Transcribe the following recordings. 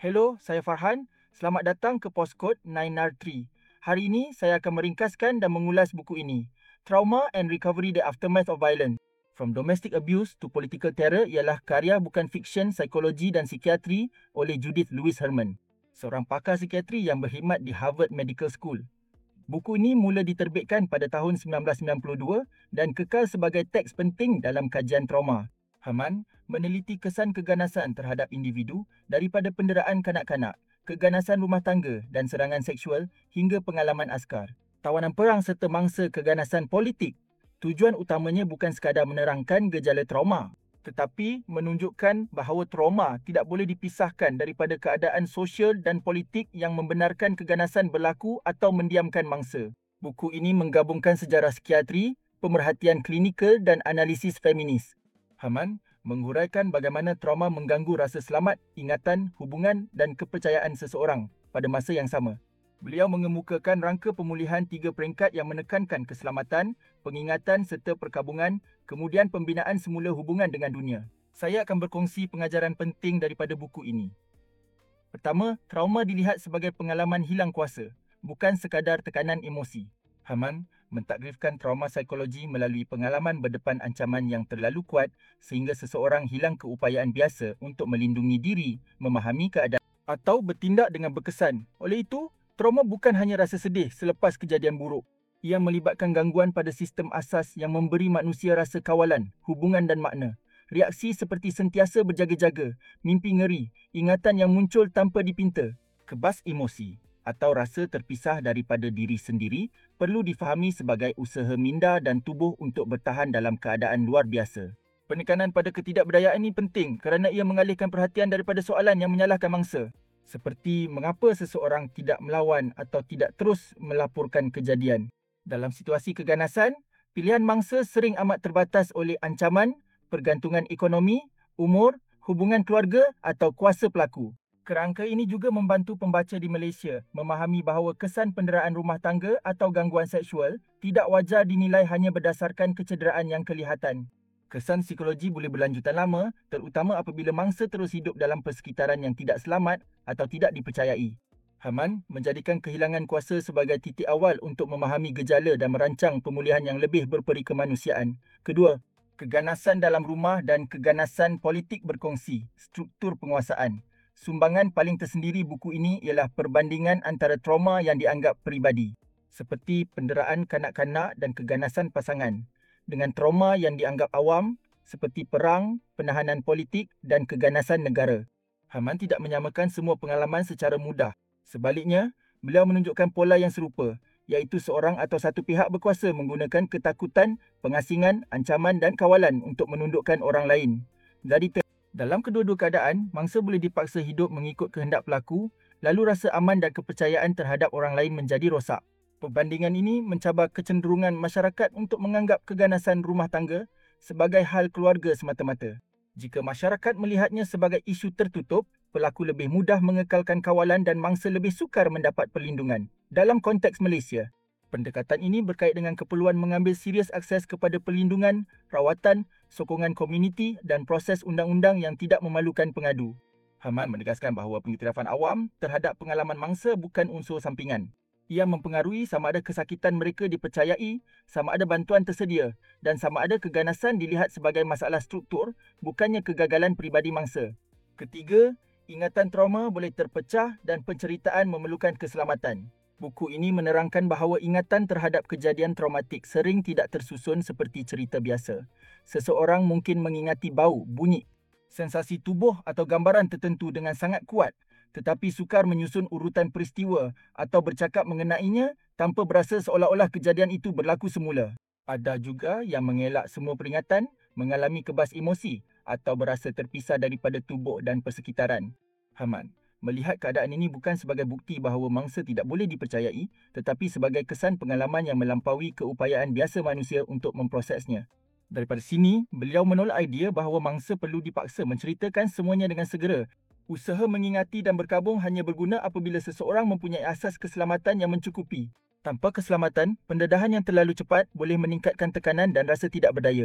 Hello, saya Farhan. Selamat datang ke Postcode 9R3. Hari ini saya akan meringkaskan dan mengulas buku ini. Trauma and Recovery: The Aftermath of Violence. From Domestic Abuse to Political Terror ialah karya bukan fiksyen psikologi dan psikiatri oleh Judith Lewis Herman, seorang pakar psikiatri yang berkhidmat di Harvard Medical School. Buku ini mula diterbitkan pada tahun 1992 dan kekal sebagai teks penting dalam kajian trauma. Herman meneliti kesan keganasan terhadap individu daripada penderaan kanak-kanak, keganasan rumah tangga dan serangan seksual hingga pengalaman askar. Tawanan perang serta mangsa keganasan politik. Tujuan utamanya bukan sekadar menerangkan gejala trauma, tetapi menunjukkan bahawa trauma tidak boleh dipisahkan daripada keadaan sosial dan politik yang membenarkan keganasan berlaku atau mendiamkan mangsa. Buku ini menggabungkan sejarah psikiatri, pemerhatian klinikal dan analisis feminis. Herman menguraikan bagaimana trauma mengganggu rasa selamat, ingatan, hubungan dan kepercayaan seseorang pada masa yang sama. Beliau mengemukakan rangka pemulihan 3 peringkat yang menekankan keselamatan, pengingatan serta perkabungan, kemudian pembinaan semula hubungan dengan dunia. Saya akan berkongsi pengajaran penting daripada buku ini. Pertama, trauma dilihat sebagai pengalaman hilang kuasa, bukan sekadar tekanan emosi. Herman mentakrifkan trauma psikologi melalui pengalaman berdepan ancaman yang terlalu kuat sehingga seseorang hilang keupayaan biasa untuk melindungi diri, memahami keadaan atau bertindak dengan berkesan. Oleh itu, trauma bukan hanya rasa sedih selepas kejadian buruk. Ia melibatkan gangguan pada sistem asas yang memberi manusia rasa kawalan, hubungan dan makna. Reaksi seperti sentiasa berjaga-jaga, mimpi ngeri, ingatan yang muncul tanpa dipinta, kebas emosi atau rasa terpisah daripada diri sendiri perlu difahami sebagai usaha minda dan tubuh untuk bertahan dalam keadaan luar biasa. Penekanan pada ketidakberdayaan ini penting kerana ia mengalihkan perhatian daripada soalan yang menyalahkan mangsa, seperti mengapa seseorang tidak melawan atau tidak terus melaporkan kejadian. Dalam situasi keganasan, pilihan mangsa sering amat terbatas oleh ancaman, pergantungan ekonomi, umur, hubungan keluarga atau kuasa pelaku. Kerangka ini juga membantu pembaca di Malaysia memahami bahawa kesan penderaan rumah tangga atau gangguan seksual tidak wajar dinilai hanya berdasarkan kecederaan yang kelihatan. Kesan psikologi boleh berlanjutan lama, terutama apabila mangsa terus hidup dalam persekitaran yang tidak selamat atau tidak dipercayai. Herman menjadikan kehilangan kuasa sebagai titik awal untuk memahami gejala dan merancang pemulihan yang lebih berperi kemanusiaan. Kedua, keganasan dalam rumah dan keganasan politik berkongsi, struktur penguasaan. Sumbangan paling tersendiri buku ini ialah perbandingan antara trauma yang dianggap peribadi, seperti penderaan kanak-kanak dan keganasan pasangan, dengan trauma yang dianggap awam, seperti perang, penahanan politik dan keganasan negara. Herman tidak menyamakan semua pengalaman secara mudah. Sebaliknya, beliau menunjukkan pola yang serupa, iaitu seorang atau satu pihak berkuasa menggunakan ketakutan, pengasingan, ancaman dan kawalan untuk menundukkan orang lain. Dalam kedua-dua keadaan, mangsa boleh dipaksa hidup mengikut kehendak pelaku, lalu rasa aman dan kepercayaan terhadap orang lain menjadi rosak. Perbandingan ini mencabar kecenderungan masyarakat untuk menganggap keganasan rumah tangga sebagai hal keluarga semata-mata. Jika masyarakat melihatnya sebagai isu tertutup, pelaku lebih mudah mengekalkan kawalan dan mangsa lebih sukar mendapat perlindungan. Dalam konteks Malaysia, pendekatan ini berkait dengan keperluan mengambil serius akses kepada perlindungan, rawatan, sokongan komuniti dan proses undang-undang yang tidak memalukan pengadu. Herman menegaskan bahawa pengiktirafan awam terhadap pengalaman mangsa bukan unsur sampingan. Ia mempengaruhi sama ada kesakitan mereka dipercayai, sama ada bantuan tersedia dan sama ada keganasan dilihat sebagai masalah struktur, bukannya kegagalan peribadi mangsa. Ketiga, ingatan trauma boleh terpecah dan penceritaan memerlukan keselamatan. Buku ini menerangkan bahawa ingatan terhadap kejadian traumatik sering tidak tersusun seperti cerita biasa. Seseorang mungkin mengingati bau, bunyi, sensasi tubuh atau gambaran tertentu dengan sangat kuat, tetapi sukar menyusun urutan peristiwa atau bercakap mengenainya tanpa berasa seolah-olah kejadian itu berlaku semula. Ada juga yang mengelak semua peringatan, mengalami kebas emosi atau berasa terpisah daripada tubuh dan persekitaran. Herman melihat keadaan ini bukan sebagai bukti bahawa mangsa tidak boleh dipercayai, tetapi sebagai kesan pengalaman yang melampaui keupayaan biasa manusia untuk memprosesnya. Daripada sini, beliau menolak idea bahawa mangsa perlu dipaksa menceritakan semuanya dengan segera. Usaha mengingati dan berkabung hanya berguna apabila seseorang mempunyai asas keselamatan yang mencukupi. Tanpa keselamatan, pendedahan yang terlalu cepat boleh meningkatkan tekanan dan rasa tidak berdaya.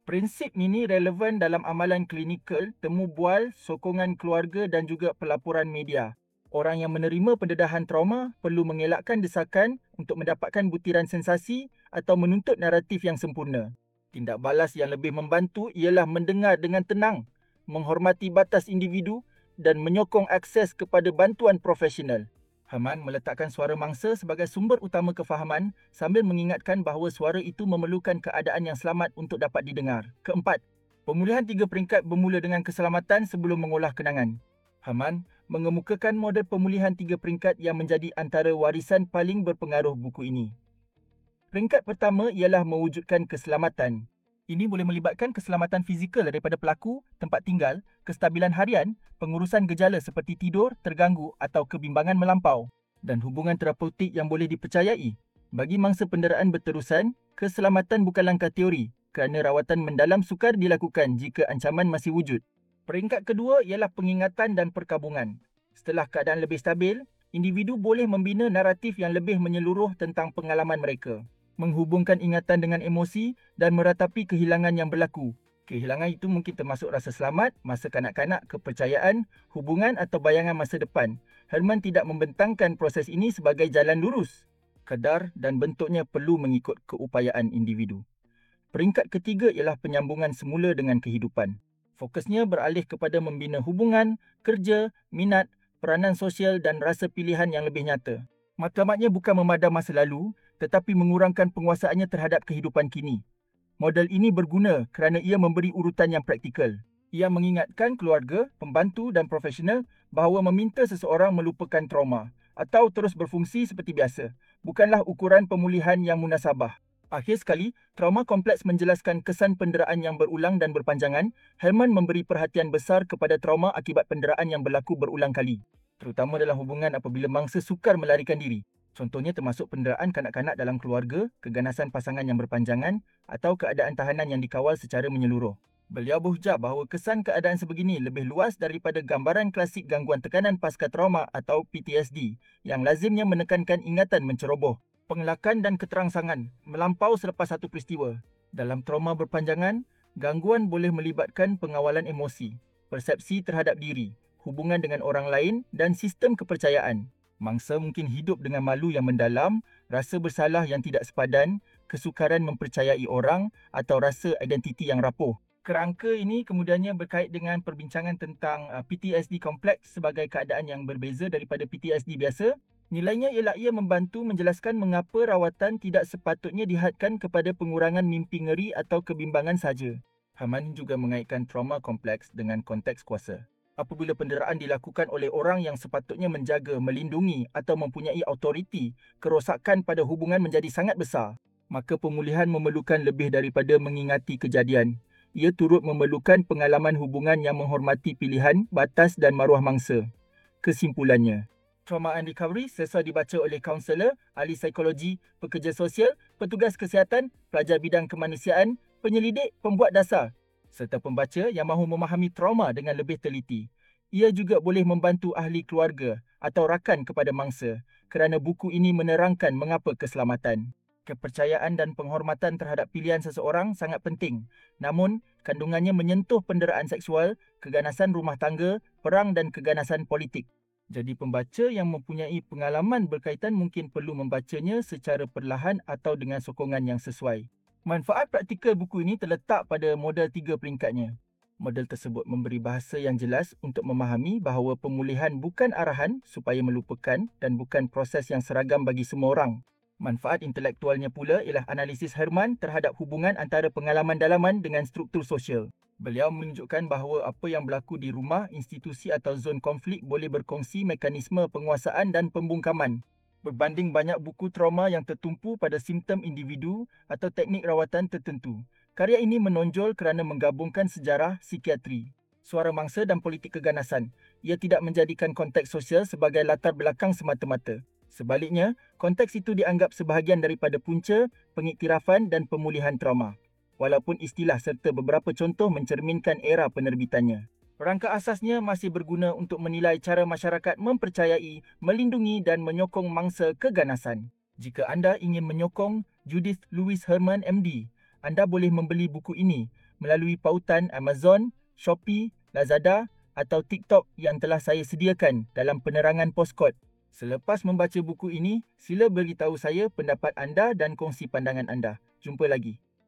Prinsip ini relevan dalam amalan klinikal, temu bual, sokongan keluarga dan juga pelaporan media. Orang yang menerima pendedahan trauma perlu mengelakkan desakan untuk mendapatkan butiran sensasi atau menuntut naratif yang sempurna. Tindak balas yang lebih membantu ialah mendengar dengan tenang, menghormati batas individu dan menyokong akses kepada bantuan profesional. Herman meletakkan suara mangsa sebagai sumber utama kefahaman sambil mengingatkan bahawa suara itu memerlukan keadaan yang selamat untuk dapat didengar. Keempat, pemulihan 3 peringkat bermula dengan keselamatan sebelum mengolah kenangan. Herman mengemukakan model pemulihan 3 peringkat yang menjadi antara warisan paling berpengaruh buku ini. Peringkat pertama ialah mewujudkan keselamatan. Ini boleh melibatkan keselamatan fizikal daripada pelaku, tempat tinggal, kestabilan harian, pengurusan gejala seperti tidur, terganggu atau kebimbangan melampau dan hubungan terapeutik yang boleh dipercayai. Bagi mangsa penderaan berterusan, keselamatan bukan langkah teori kerana rawatan mendalam sukar dilakukan jika ancaman masih wujud. Peringkat kedua ialah pengingatan dan perkabungan. Setelah keadaan lebih stabil, individu boleh membina naratif yang lebih menyeluruh tentang pengalaman mereka, menghubungkan ingatan dengan emosi dan meratapi kehilangan yang berlaku. Kehilangan itu mungkin termasuk rasa selamat, masa kanak-kanak, kepercayaan, hubungan atau bayangan masa depan. Herman tidak membentangkan proses ini sebagai jalan lurus. Kadar dan bentuknya perlu mengikut keupayaan individu. Peringkat ketiga ialah penyambungan semula dengan kehidupan. Fokusnya beralih kepada membina hubungan, kerja, minat, peranan sosial dan rasa pilihan yang lebih nyata. Matlamatnya bukan memadam masa lalu, tetapi mengurangkan penguasaannya terhadap kehidupan kini. Model ini berguna kerana ia memberi urutan yang praktikal. Ia mengingatkan keluarga, pembantu dan profesional bahawa meminta seseorang melupakan trauma atau terus berfungsi seperti biasa bukanlah ukuran pemulihan yang munasabah. Akhir sekali, trauma kompleks menjelaskan kesan penderaan yang berulang dan berpanjangan. Herman memberi perhatian besar kepada trauma akibat penderaan yang berlaku berulang kali, terutama dalam hubungan apabila mangsa sukar melarikan diri. Contohnya termasuk penderaan kanak-kanak dalam keluarga, keganasan pasangan yang berpanjangan atau keadaan tahanan yang dikawal secara menyeluruh. Beliau berujar bahawa kesan keadaan sebegini lebih luas daripada gambaran klasik gangguan tekanan pasca trauma atau PTSD yang lazimnya menekankan ingatan menceroboh, pengelakan dan keterangsangan melampau selepas satu peristiwa. Dalam trauma berpanjangan, gangguan boleh melibatkan pengawalan emosi, persepsi terhadap diri, hubungan dengan orang lain dan sistem kepercayaan. Mangsa mungkin hidup dengan malu yang mendalam, rasa bersalah yang tidak sepadan, kesukaran mempercayai orang atau rasa identiti yang rapuh. Kerangka ini kemudiannya berkait dengan perbincangan tentang PTSD kompleks sebagai keadaan yang berbeza daripada PTSD biasa. Nilainya ialah ia membantu menjelaskan mengapa rawatan tidak sepatutnya dihadkan kepada pengurangan mimpi ngeri atau kebimbangan saja. Herman juga mengaitkan trauma kompleks dengan konteks kuasa. Apabila penderaan dilakukan oleh orang yang sepatutnya menjaga, melindungi atau mempunyai autoriti, kerosakan pada hubungan menjadi sangat besar. Maka pemulihan memerlukan lebih daripada mengingati kejadian. Ia turut memerlukan pengalaman hubungan yang menghormati pilihan, batas dan maruah mangsa. Kesimpulannya, Trauma and Recovery selesa dibaca oleh kaunselor, ahli psikologi, pekerja sosial, petugas kesihatan, pelajar bidang kemanusiaan, penyelidik, pembuat dasar serta pembaca yang mahu memahami trauma dengan lebih teliti. Ia juga boleh membantu ahli keluarga atau rakan kepada mangsa kerana buku ini menerangkan mengapa keselamatan, kepercayaan dan penghormatan terhadap pilihan seseorang sangat penting. Namun, kandungannya menyentuh penderaan seksual, keganasan rumah tangga, perang dan keganasan politik. Jadi pembaca yang mempunyai pengalaman berkaitan mungkin perlu membacanya secara perlahan atau dengan sokongan yang sesuai. Manfaat praktikal buku ini terletak pada model 3 peringkatnya. Model tersebut memberi bahasa yang jelas untuk memahami bahawa pemulihan bukan arahan supaya melupakan dan bukan proses yang seragam bagi semua orang. Manfaat intelektualnya pula ialah analisis Herman terhadap hubungan antara pengalaman dalaman dengan struktur sosial. Beliau menunjukkan bahawa apa yang berlaku di rumah, institusi atau zon konflik boleh berkongsi mekanisme penguasaan dan pembungkaman. Berbanding banyak buku trauma yang tertumpu pada simptom individu atau teknik rawatan tertentu. Karya ini menonjol kerana menggabungkan sejarah, psikiatri, suara mangsa dan politik keganasan. Ia tidak menjadikan konteks sosial sebagai latar belakang semata-mata. Sebaliknya, konteks itu dianggap sebahagian daripada punca, pengiktirafan dan pemulihan trauma. Walaupun istilah serta beberapa contoh mencerminkan era penerbitannya. Rangka asasnya masih berguna untuk menilai cara masyarakat mempercayai, melindungi dan menyokong mangsa keganasan. Jika anda ingin menyokong Judith Louise Herman MD, anda boleh membeli buku ini melalui pautan Amazon, Shopee, Lazada atau TikTok yang telah saya sediakan dalam penerangan Postkod. Selepas membaca buku ini, sila beritahu saya pendapat anda dan kongsi pandangan anda. Jumpa lagi.